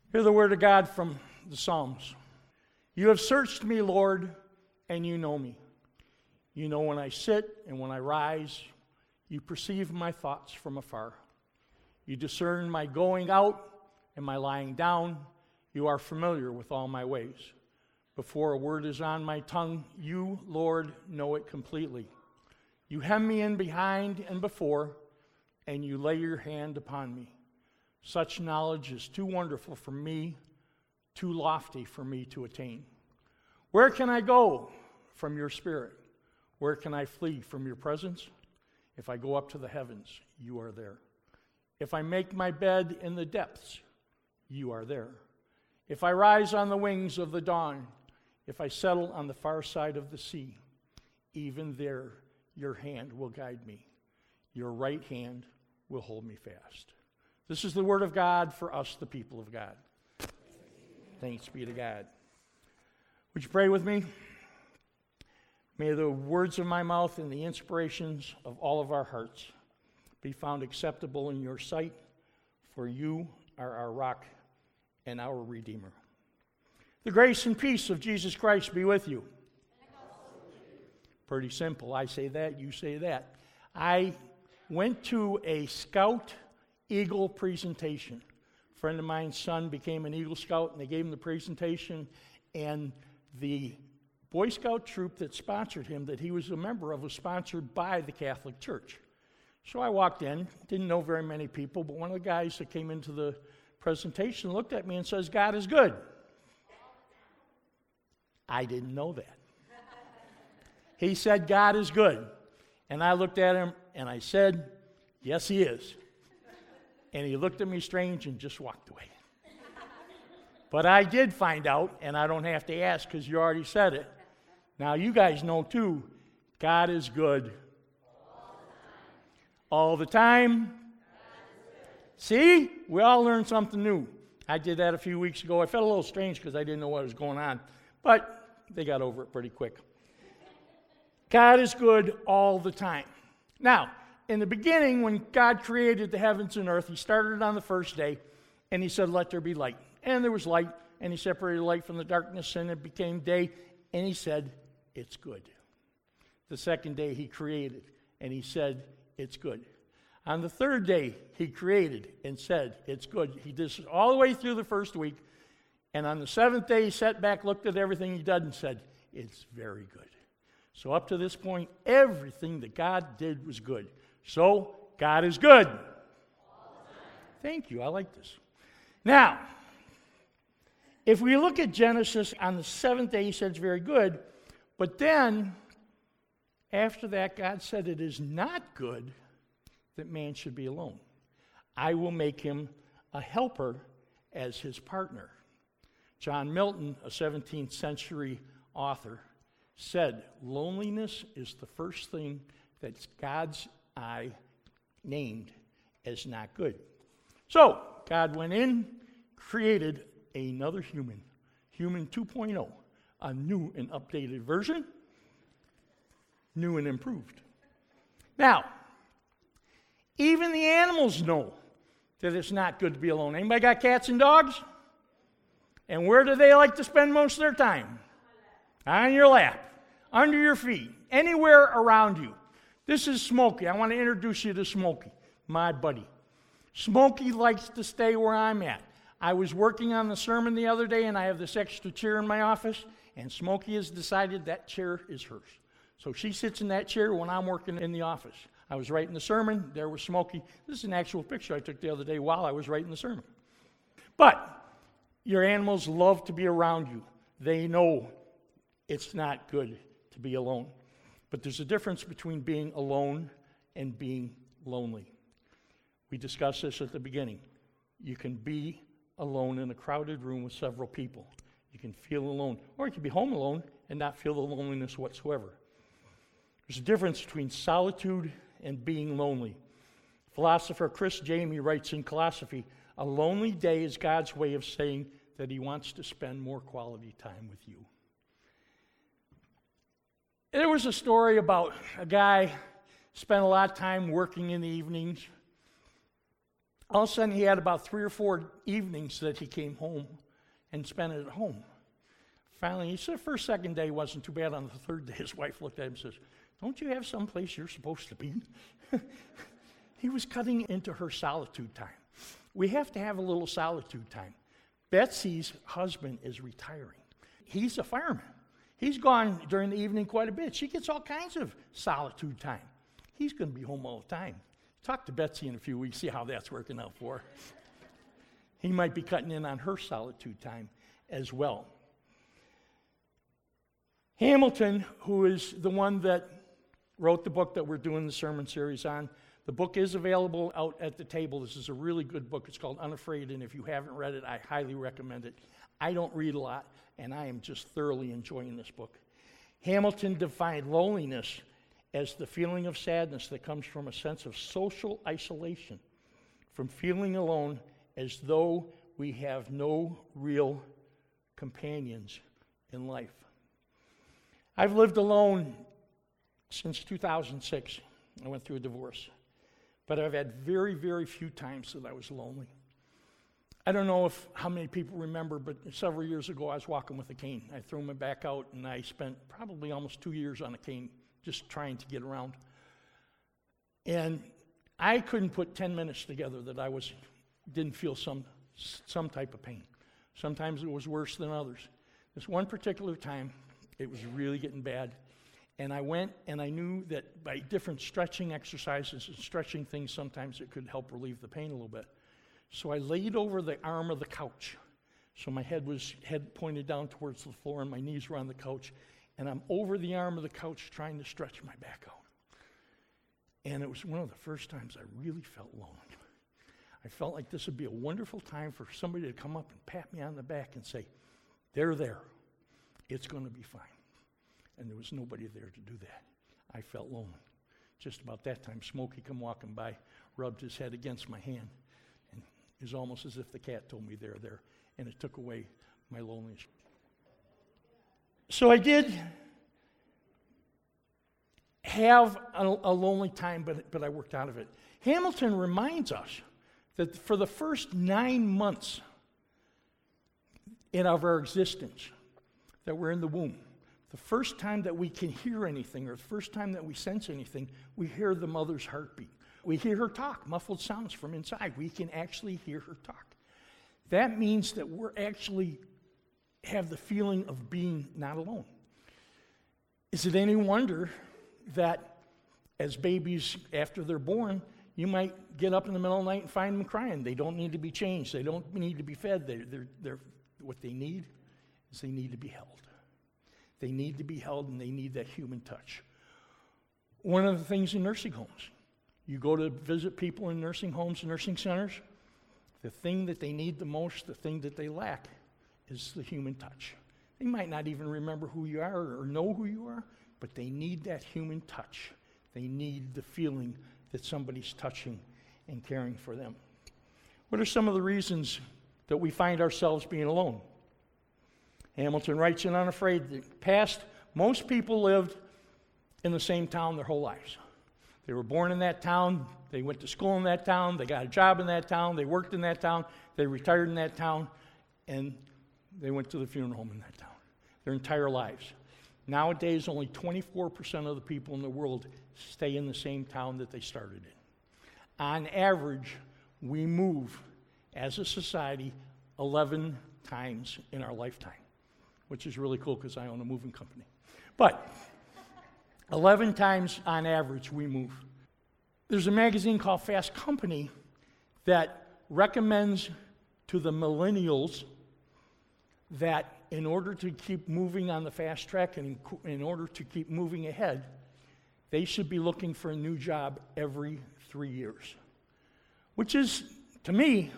Hear the word of God from the Psalms. You have searched me, Lord, and you know me. You know when I sit and when I rise. You perceive my thoughts from afar. You discern my going out and my lying down. You are familiar with all my ways. Before a word is on my tongue, you, Lord, know it completely. You hem me in behind and before, and you lay your hand upon me. Such knowledge is too wonderful for me, too lofty for me to attain. Where can I go from your spirit? Where can I flee from your presence? If I go up to the heavens, you are there. If I make my bed in the depths, you are there. If I rise on the wings of the dawn, if I settle on the far side of the sea, even there your hand will guide me. Your right hand will hold me fast. This is the word of God for us, the people of God. Thanks be to God. Would you pray with me? May the words of my mouth and the inspirations of all of our hearts be found acceptable in your sight, for you are our rock and our Redeemer. The grace and peace of Jesus Christ be with you. Pretty simple. I say that, you say that. I went to a Scout Eagle presentation. A friend of mine's son became an Eagle Scout, and they gave him the presentation, and the Boy Scout troop that sponsored him, that he was a member of, was sponsored by the Catholic Church. So I walked in, didn't know very many people, but one of the guys that came into the presentation looked at me and says, God is good. I didn't know that. He said, God is good. And I looked at him and I said, yes, he is. And he looked at me strange and just walked away. But I did find out, and I don't have to ask because you already said it. Now you guys know too, God is good. All the time. See? We all learned something new. I did that a few weeks ago. I felt a little strange because I didn't know what was going on. But they got over it pretty quick. God is good all the time. Now, in the beginning, when God created the heavens and earth, he started on the first day, and he said, let there be light. And there was light, and he separated light from the darkness, and it became day, and he said, it's good. The second day he created, and he said, it's good. On the third day, he created and said, it's good. He did this all the way through the first week, and on the seventh day, he sat back, looked at everything he did, and said, it's very good. So up to this point, everything that God did was good. So, God is good. Thank you. I like this. Now, if we look at Genesis, on the seventh day, he said it's very good. But then, after that, God said it is not good that man should be alone. I will make him a helper as his partner. John Milton, a 17th century author, said loneliness is the first thing that God's eye named as not good. So, God went in, created another human 2.0, a new and updated version, new and improved. Now, even the animals know that it's not good to be alone. Anybody got cats and dogs? And where do they like to spend most of their time? On your lap, under your feet, anywhere around you. This is Smokey. I want to introduce you to Smokey, my buddy. Smokey likes to stay where I'm at. I was working on the sermon the other day, and I have this extra chair in my office, and Smokey has decided that chair is hers. So she sits in that chair when I'm working in the office. I was writing the sermon. There was Smokey. This is an actual picture I took the other day while I was writing the sermon. But your animals love to be around you. They know it's not good to be alone. But there's a difference between being alone and being lonely. We discussed this at the beginning. You can be alone in a crowded room with several people. You can feel alone. Or you can be home alone and not feel the loneliness whatsoever. There's a difference between solitude and being lonely. Philosopher Chris Jamie writes in Philosophy, a lonely day is God's way of saying that he wants to spend more quality time with you. There was a story about a guy spent a lot of time working in the evenings, All of a sudden, he had about 3 or 4 evenings that he came home and spent it at home. Finally, he said the first, second day wasn't too bad. On the third day, his wife looked at him and says, "Don't you have someplace you're supposed to be?" He was cutting into her solitude time. We have to have a little solitude time. Betsy's husband is retiring. He's a fireman. He's gone during the evening quite a bit. She gets all kinds of solitude time. He's going to be home all the time. Talk to Betsy in a few weeks, see how that's working out for her. He might be cutting in on her solitude time as well. Hamilton, who is the one that wrote the book that we're doing the sermon series on, the book is available out at the table. This is a really good book. It's called Unafraid, and if you haven't read it, I highly recommend it. I don't read a lot, and I am just thoroughly enjoying this book. Hamilton defined loneliness as the feeling of sadness that comes from a sense of social isolation, from feeling alone as though we have no real companions in life. I've lived alone since 2006. I went through a divorce. But I've had very, very few times that I was lonely. I don't know how many people remember, but several years ago I was walking with a cane. I threw my back out, and I spent probably almost 2 years on a cane just trying to get around. And I couldn't put 10 minutes together that I didn't feel some type of pain. Sometimes it was worse than others. This one particular time, it was really getting bad. And I went, and I knew that by different stretching exercises and stretching things, sometimes it could help relieve the pain a little bit. So I laid over the arm of the couch. So my head pointed down towards the floor, and my knees were on the couch. And I'm over the arm of the couch trying to stretch my back out. And it was one of the first times I really felt lonely. I felt like this would be a wonderful time for somebody to come up and pat me on the back and say, "They're there. It's going to be fine." And there was nobody there to do that. I felt lonely. Just about that time, Smokey come walking by, rubbed his head against my hand, and it was almost as if the cat told me they're there, and it took away my loneliness. So I did have a lonely time, but I worked out of it. Hamilton reminds us that for the first 9 months of our existence, that we're in the womb, the first time that we can hear anything or the first time that we sense anything, we hear the mother's heartbeat. We hear her talk, muffled sounds from inside. We can actually hear her talk. That means that we're actually have the feeling of being not alone. Is it any wonder that as babies, after they're born, you might get up in the middle of the night and find them crying? They don't need to be changed. They don't need to be fed. They're what they need is they need to be held. They need to be held, and they need that human touch. One of the things in nursing homes, you go to visit people in nursing homes and nursing centers, the thing that they need the most, the thing that they lack, is the human touch. They might not even remember who you are or know who you are, but they need that human touch. They need the feeling that somebody's touching and caring for them. What are some of the reasons that we find ourselves being alone? Hamilton writes in Unafraid, the past, most people lived in the same town their whole lives. They were born in that town, they went to school in that town, they got a job in that town, they worked in that town, they retired in that town, and they went to the funeral home in that town their entire lives. Nowadays, only 24% of the people in the world stay in the same town that they started in. On average, we move as a society 11 times in our lifetime, which is really cool because I own a moving company. But 11 times on average we move. There's a magazine called Fast Company that recommends to the millennials that in order to keep moving on the fast track and in order to keep moving ahead, they should be looking for a new job every 3 years. Which is, to me,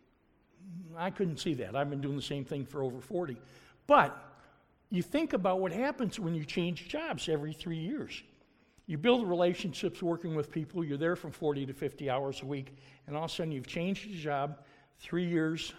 I couldn't see that. I've been doing the same thing for over 40. But you think about what happens when you change jobs every 3 years. You build relationships working with people. You're there from 40 to 50 hours a week, and all of a sudden you've changed your job 3 years,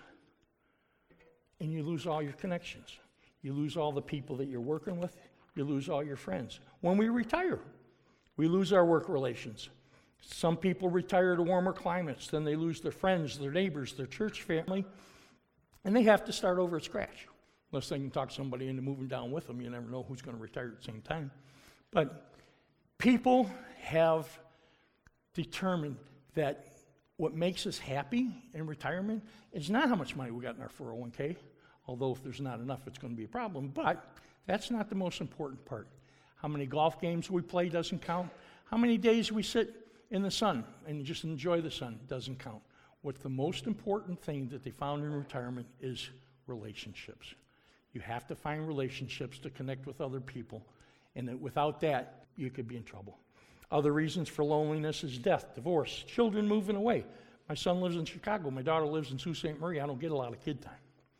and you lose all your connections. You lose all the people that you're working with. You lose all your friends. When we retire, we lose our work relations. Some people retire to warmer climates, then they lose their friends, their neighbors, their church family, and they have to start over at scratch. Unless they can talk somebody into moving down with them. You never know who's going to retire at the same time. But people have determined that what makes us happy in retirement is not how much money we got in our 401k, although if there's not enough, it's going to be a problem. But that's not the most important part. How many golf games we play doesn't count. How many days we sit in the sun and just enjoy the sun doesn't count. What's the most important thing that they found in retirement is relationships. You have to find relationships to connect with other people, and that without that, you could be in trouble. Other reasons for loneliness is death, divorce, children moving away. My son lives in Chicago. My daughter lives in Sault Ste. Marie. I don't get a lot of kid time.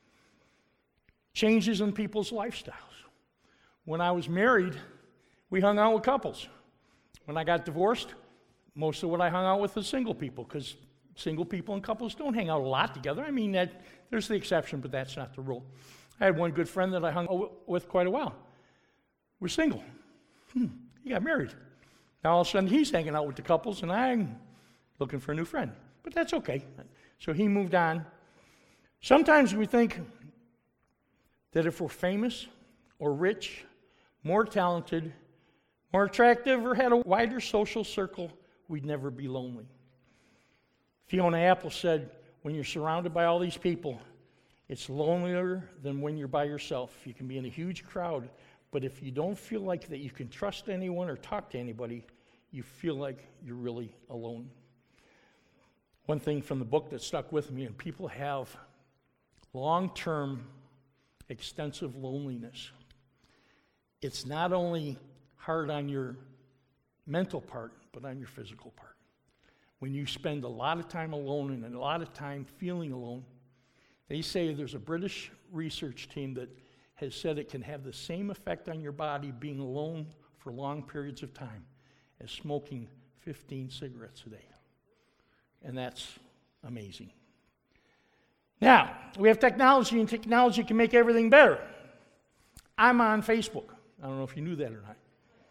Changes in people's lifestyles. When I was married, we hung out with couples. When I got divorced, most of what I hung out with was single people, because single people and couples don't hang out a lot together. I mean, there's the exception, but that's not the rule. I had one good friend that I hung out with quite a while. We're single. He got married. Now all of a sudden he's hanging out with the couples, and I'm looking for a new friend. But that's okay. So he moved on. Sometimes we think that if we're famous or rich, more talented, more attractive, or had a wider social circle, we'd never be lonely. Fiona Apple said, when you're surrounded by all these people, it's lonelier than when you're by yourself. You can be in a huge crowd, but if you don't feel like that you can trust anyone or talk to anybody, you feel like you're really alone. One thing from the book that stuck with me, and people have long-term extensive loneliness. It's not only hard on your mental part, but on your physical part. When you spend a lot of time alone and a lot of time feeling alone, they say there's a British research team that has said it can have the same effect on your body being alone for long periods of time as smoking 15 cigarettes a day. And that's amazing. Now, we have technology, and technology can make everything better. I'm on Facebook. I don't know if you knew that or not.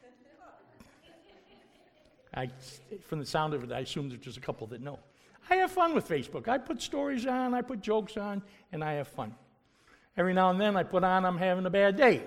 From the sound of it, I assume there's just a couple that know. I have fun with Facebook. I put stories on, I put jokes on, and I have fun. Every now and then I put on, I'm having a bad day.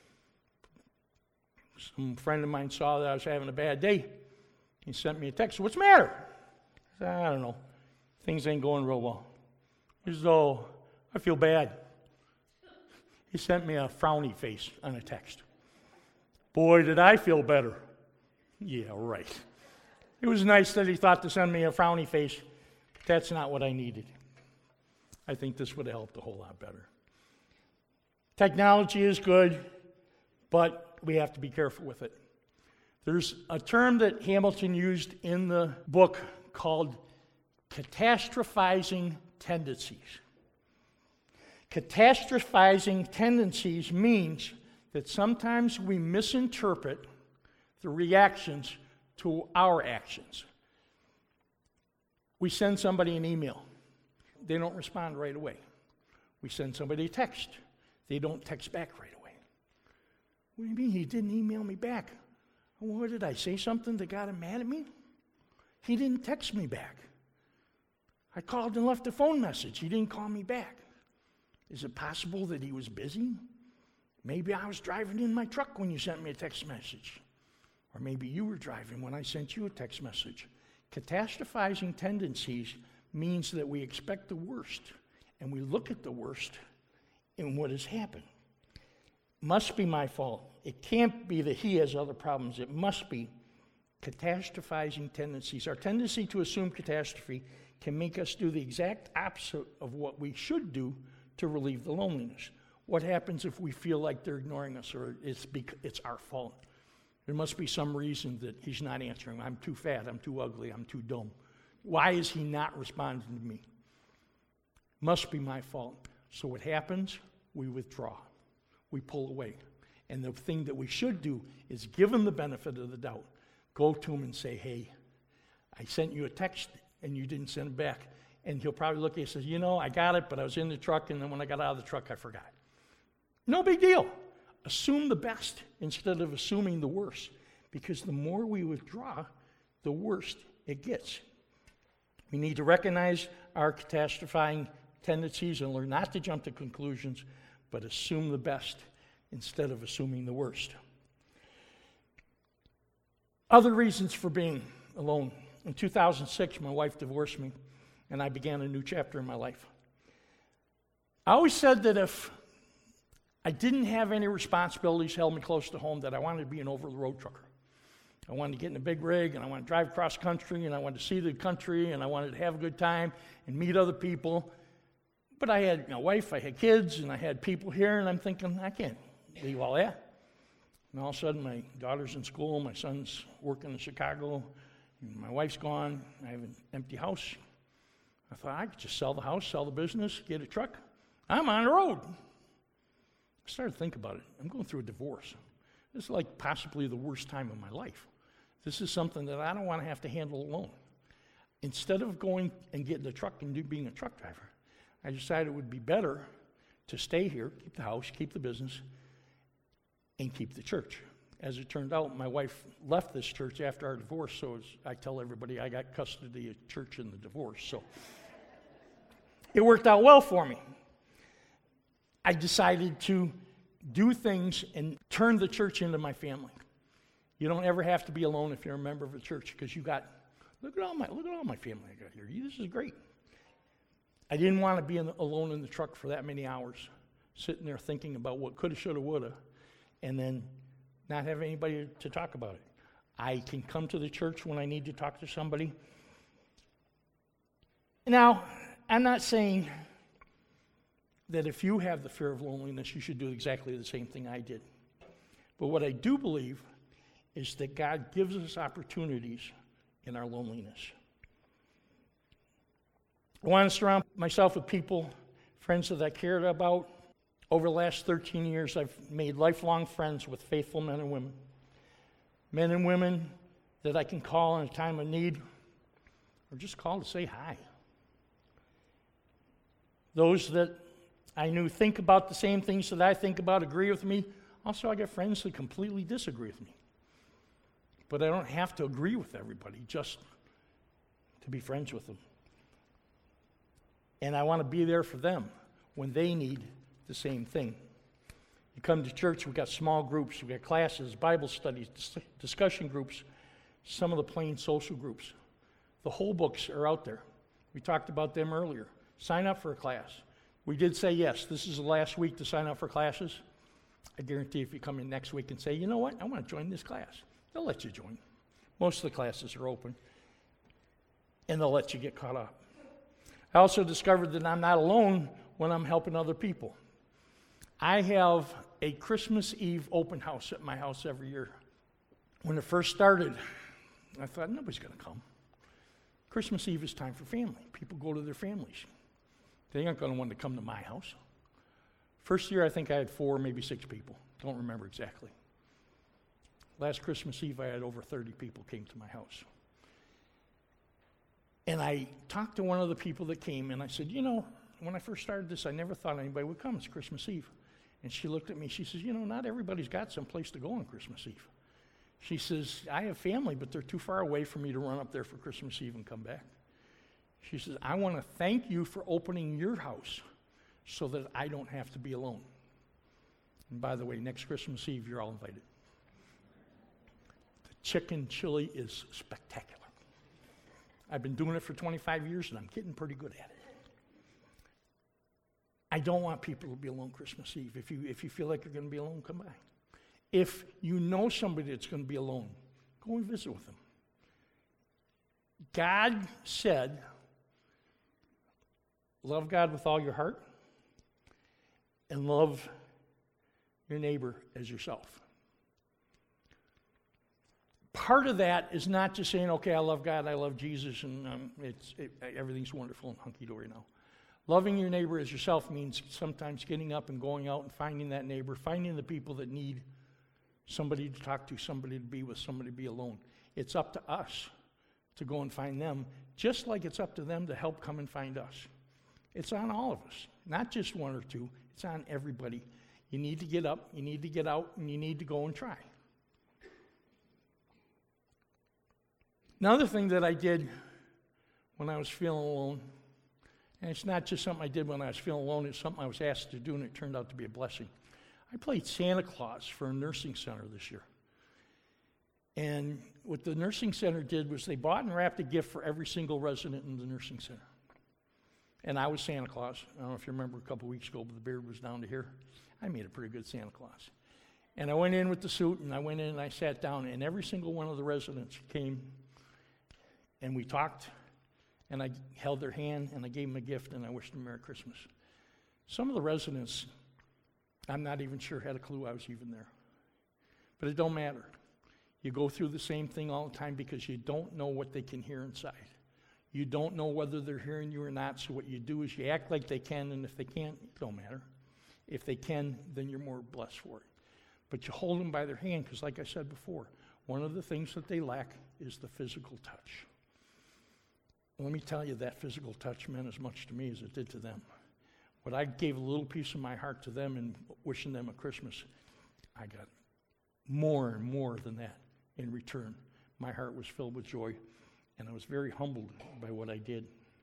Some friend of mine saw that I was having a bad day. He sent me a text, what's the matter? I said, I don't know. Things ain't going real well. He says, oh, I feel bad. He sent me a frowny face on a text. Boy, did I feel better. Yeah, right. It was nice that he thought to send me a frowny face. That's not what I needed. I think this would have helped a whole lot better. Technology is good, but we have to be careful with it. There's a term that Hamilton used in the book called catastrophizing tendencies. Catastrophizing tendencies means that sometimes we misinterpret the reactions to our actions. We send somebody an email. They don't respond right away. We send somebody a text. They don't text back right away. What do you mean he didn't email me back? What did I say something that got him mad at me? He didn't text me back. I called and left a phone message. He didn't call me back. Is it possible that he was busy? Maybe I was driving in my truck when you sent me a text message. Or maybe you were driving when I sent you a text message. Catastrophizing tendencies means that we expect the worst, and we look at the worst in what has happened. Must be my fault. It can't be that he has other problems. It must be catastrophizing tendencies. Our tendency to assume catastrophe can make us do the exact opposite of what we should do to relieve the loneliness. What happens if we feel like they're ignoring us or it's our fault? There must be some reason that he's not answering. I'm too fat, I'm too ugly, I'm too dumb. Why is he not responding to me? Must be my fault. So what happens? We withdraw. We pull away. And the thing that we should do is give him the benefit of the doubt. Go to him and say, hey, I sent you a text and you didn't send it back. And he'll probably look at you and say, you know, I got it, but I was in the truck, and then when I got out of the truck, I forgot. No big deal. Assume the best instead of assuming the worst, because the more we withdraw, the worse it gets. We need to recognize our catastrophizing tendencies and learn not to jump to conclusions, but assume the best instead of assuming the worst. Other reasons for being alone. In 2006, my wife divorced me, and I began a new chapter in my life. I always said that if I didn't have any responsibilities held me close to home, that I wanted to be an over-the-road trucker. I wanted to get in a big rig, and I wanted to drive cross country, and I wanted to see the country, and I wanted to have a good time and meet other people. But I had my wife, I had kids, and I had people here, and I'm thinking, I can't leave all that. And all of a sudden, my daughter's in school, my son's working in Chicago, my wife's gone, I have an empty house. I thought I could just sell the house, sell the business, get a truck. I'm on the road. I started to think about it. I'm going through a divorce. This is like possibly the worst time of my life. This is something that I don't want to have to handle alone. Instead of going and getting a truck and being a truck driver, I decided it would be better to stay here, keep the house, keep the business, and keep the church. As it turned out, my wife left this church after our divorce, so as I tell everybody, I got custody of church in the divorce. So it worked out well for me. I decided to do things and turn the church into my family. You don't ever have to be alone if you're a member of a church, because you got, look at all my family I got here. This is great. I didn't want to be alone in the truck for that many hours, sitting there thinking about what coulda, shoulda, woulda, and then not have anybody to talk about it. I can come to the church when I need to talk to somebody. Now, I'm not saying that if you have the fear of loneliness, you should do exactly the same thing I did. But what I do believe is that God gives us opportunities in our loneliness. I want to surround myself with people, friends that I cared about. Over the last 13 years, I've made lifelong friends with faithful men and women that I can call in a time of need, or just call to say hi. Those that I knew think about the same things that I think about, agree with me. Also, I got friends that completely disagree with me. But I don't have to agree with everybody just to be friends with them. And I want to be there for them when they need the same thing. You come to church, we've got small groups, we've got classes, Bible studies, discussion groups, some of the plain social groups. The whole books are out there. We talked about them earlier. Sign up for a class. We did say yes, this is the last week to sign up for classes. I guarantee if you come in next week and say, you know what, I want to join this class, they'll let you join. Most of the classes are open, and they'll let you get caught up. I also discovered that I'm not alone when I'm helping other people. I have a Christmas Eve open house at my house every year. When it first started, I thought, nobody's going to come. Christmas Eve is time for family. People go to their families. They aren't going to want to come to my house. First year, I think I had 4, maybe 6 people. Don't remember exactly. Last Christmas Eve, I had over 30 people came to my house. And I talked to one of the people that came, and I said, you know, when I first started this, I never thought anybody would come. It's Christmas Eve. And she looked at me, she says, you know, not everybody's got some place to go on Christmas Eve. She says, I have family, but they're too far away for me to run up there for Christmas Eve and come back. She says, I want to thank you for opening your house so that I don't have to be alone. And by the way, next Christmas Eve, you're all invited. The chicken chili is spectacular. I've been doing it for 25 years, and I'm getting pretty good at it. I don't want people to be alone Christmas Eve. If you feel like you're going to be alone, come by. If you know somebody that's going to be alone, go and visit with them. God said, love God with all your heart and love your neighbor as yourself. Part of that is not just saying, okay, I love God, I love Jesus, and everything's wonderful and hunky-dory now. Loving your neighbor as yourself means sometimes getting up and going out and finding that neighbor, finding the people that need somebody to talk to, somebody to be with, somebody to be alone. It's up to us to go and find them, just like it's up to them to help come and find us. It's on all of us, not just one or two. It's on everybody. You need to get up, you need to get out, and you need to go and try. Another thing that I did when I was feeling alone, and it's not just something I did when I was feeling alone, it's something I was asked to do, and it turned out to be a blessing. I played Santa Claus for a nursing center this year. And what the nursing center did was they bought and wrapped a gift for every single resident in the nursing center. And I was Santa Claus. I don't know if you remember a couple weeks ago, but the beard was down to here. I made a pretty good Santa Claus. And I went in with the suit, and I went in and I sat down, and every single one of the residents came, and we talked, and I held their hand, and I gave them a gift, and I wished them Merry Christmas. Some of the residents, I'm not even sure had a clue I was even there. But it don't matter. You go through the same thing all the time because you don't know what they can hear inside. You don't know whether they're hearing you or not, so what you do is you act like they can, and if they can't, it don't matter. If they can, then you're more blessed for it. But you hold them by their hand because, like I said before, one of the things that they lack is the physical touch. Let me tell you, that physical touch meant as much to me as it did to them. When I gave a little piece of my heart to them and wishing them a Christmas, I got more and more than that in return. My heart was filled with joy, and I was very humbled by what I did.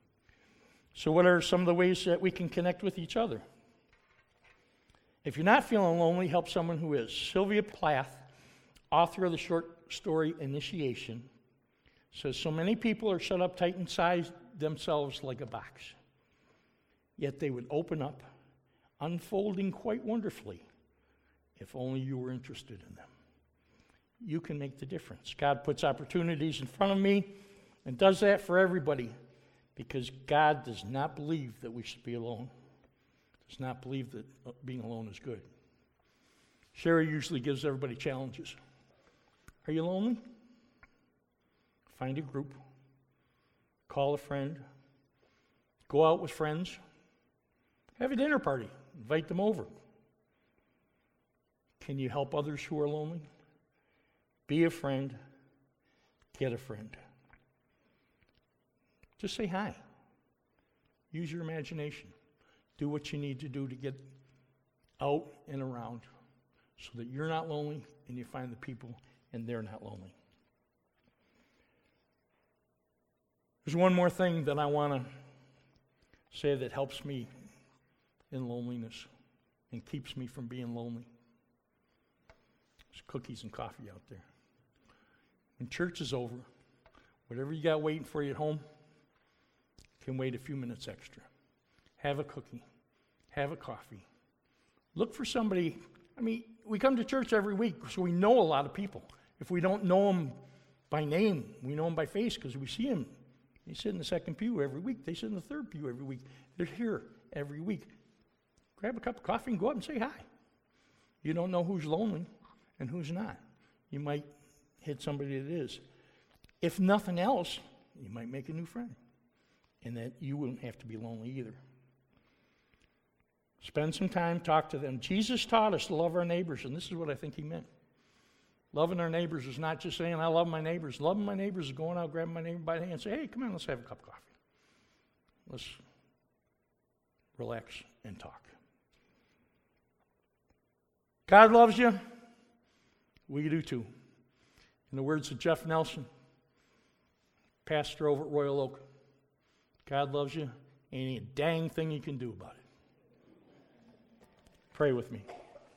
So what are some of the ways that we can connect with each other? If you're not feeling lonely, help someone who is. Sylvia Plath, author of the short story Initiation, says, so many people are shut up tight inside themselves like a box. Yet they would open up, unfolding quite wonderfully, if only you were interested in them. You can make the difference. God puts opportunities in front of me and does that for everybody because God does not believe that we should be alone. Does not believe that being alone is good. Sherry usually gives everybody challenges. Are you lonely? Find a group. Call a friend. Go out with friends. Have a dinner party. Invite them over. Can you help others who are lonely? Be a friend. Get a friend. Just say hi. Use your imagination. Do what you need to do to get out and around so that you're not lonely and you find the people and they're not lonely. There's one more thing that I want to say that helps me in loneliness and keeps me from being lonely. There's cookies and coffee out there. When church is over, whatever you got waiting for you at home can wait a few minutes extra. Have a cookie. Have a coffee. Look for somebody. I mean, we come to church every week, so we know a lot of people. If we don't know them by name, we know them by face because we see them. They sit in the second pew every week. They sit in the third pew every week. They're here every week. Grab a cup of coffee and go up and say hi. You don't know who's lonely and who's not. You might hit somebody that is. If nothing else, you might make a new friend. And that you wouldn't have to be lonely either. Spend some time, talk to them. Jesus taught us to love our neighbors, and this is what I think he meant. Loving our neighbors is not just saying, I love my neighbors. Loving my neighbors is going out, grabbing my neighbor by the hand and say, hey, come on, let's have a cup of coffee. Let's relax and talk. God loves you. We do too. In the words of Jeff Nelson, pastor over at Royal Oak, God loves you. Ain't a dang thing you can do about it. Pray with me.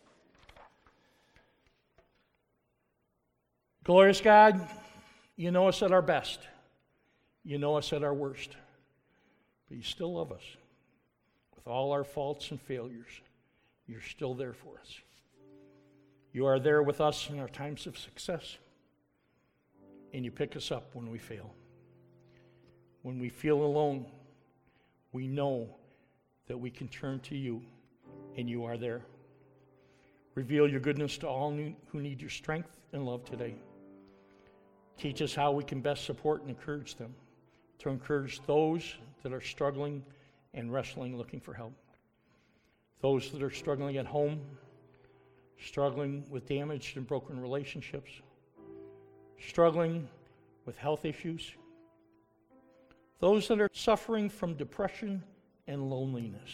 Glorious God, you know us at our best. You know us at our worst. But you still love us. With all our faults and failures, you're still there for us. You are there with us in our times of success. And you pick us up when we fail. When we feel alone, we know that we can turn to you, and you are there. Reveal your goodness to all who need your strength and love today. Teach us how we can best support and encourage them, to encourage those that are struggling and wrestling, looking for help. Those that are struggling at home, struggling with damaged and broken relationships, struggling with health issues, those that are suffering from depression and loneliness,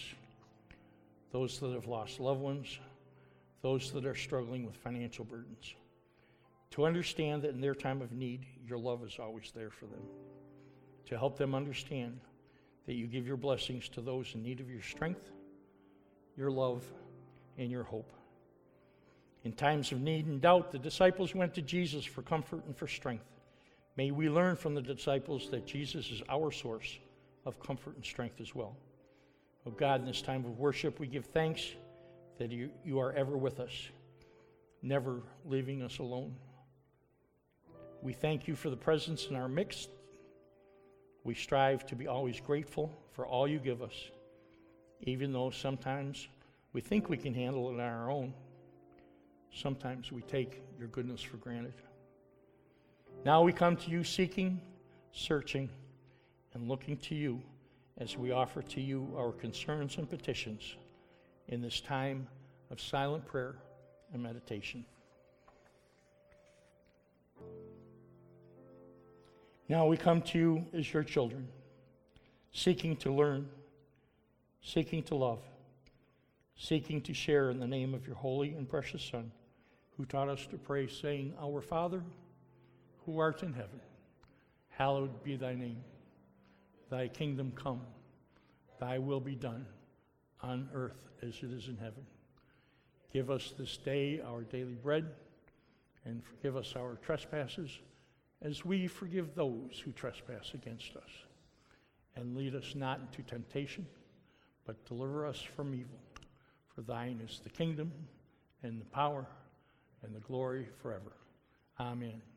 those that have lost loved ones, those that are struggling with financial burdens. to understand that in their time of need, your love is always there for them, to help them understand that you give your blessings to those in need of your strength, your love, and your hope. In times of need and doubt, the disciples went to Jesus for comfort and for strength. May we learn from the disciples that Jesus is our source of comfort and strength as well. Oh God, in this time of worship, we give thanks that you are ever with us, never leaving us alone. We thank you for the presence in our midst. We strive to be always grateful for all you give us, even though sometimes we think we can handle it on our own. Sometimes we take your goodness for granted. Now we come to you seeking, searching, and looking to you as we offer to you our concerns and petitions in this time of silent prayer and meditation. Now we come to you as your children, seeking to learn, seeking to love, seeking to share in the name of your holy and precious Son, who taught us to pray, saying, Our Father, who art in heaven, hallowed be thy name. Thy kingdom come, thy will be done, on earth as it is in heaven. Give us this day our daily bread, and forgive us our trespasses, as we forgive those who trespass against us. And lead us not into temptation, but deliver us from evil. For thine is the kingdom, and the power, and the glory forever. Amen.